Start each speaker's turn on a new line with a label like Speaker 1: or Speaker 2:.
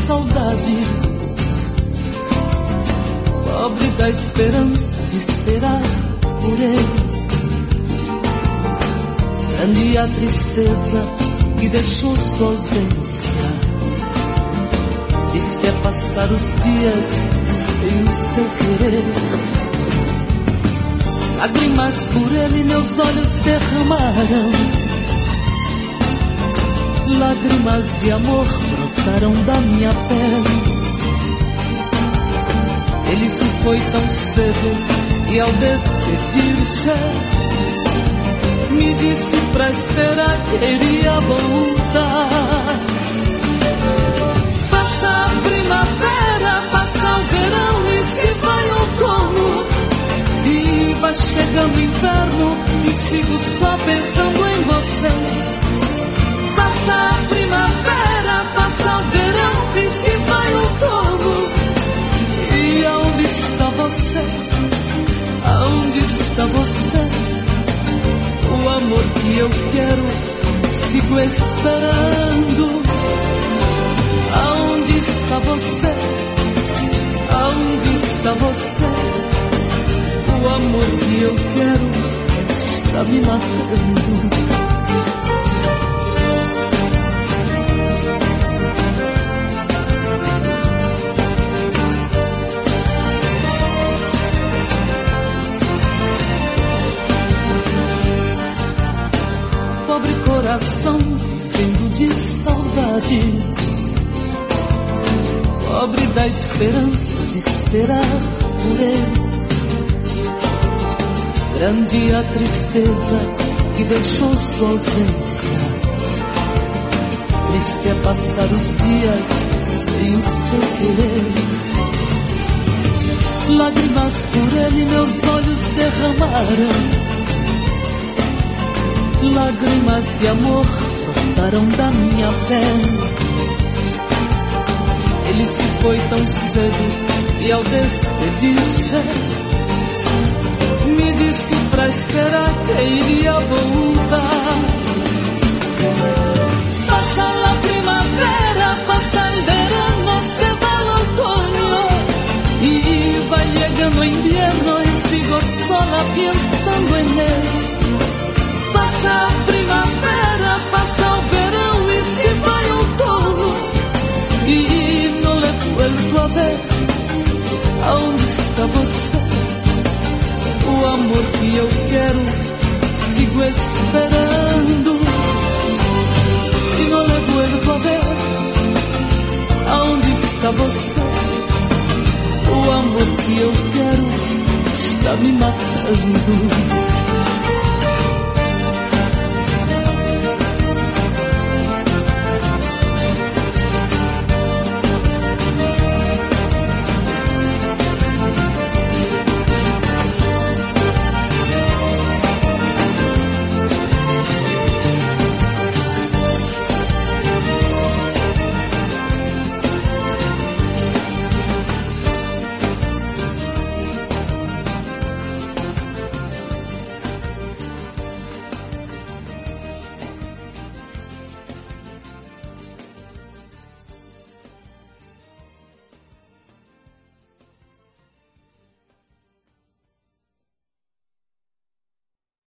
Speaker 1: saudades, pobre da esperança de esperar por ele. Grande a tristeza que deixou sua ausência, triste é passar os dias sem o seu querer. Lágrimas por ele meus olhos derramaram, lágrimas de amor brotaram da minha pele. Ele se foi tão cedo e ao despedir-se me disse pra esperar que iria voltar. Passa a primavera, passa o verão e se vai outono, e vai chegando o inverno e sigo só pensando em você. Passa a primavera, passa o verão e se vai outono, e aonde está você? Aonde está você? O amor que eu quero, sigo esperando. Aonde está você? Aonde está você? O amor que eu quero está me matando. Pobre coração vivendo de saudade, pobre da esperança de esperar por ele. Grande a tristeza que deixou sua ausência, triste é passar os dias sem o seu querer. Lágrimas por ele meus olhos derramaram, lágrimas de amor brotaram da minha pele. Ele se foi tão cedo e ao despedir-se me disse pra esperar que iria voltar. Passa a primavera, passa el verano, se va el otoño, y va llegando invierno y sigo sola pensando en él. Passa a primavera, passa o verão e se vai outono, e não le vuelvo a ver. Aonde está você? O amor que eu quero, sigo esperando, e não le vuelvo a ver. Aonde está você? O amor que eu quero está me matando.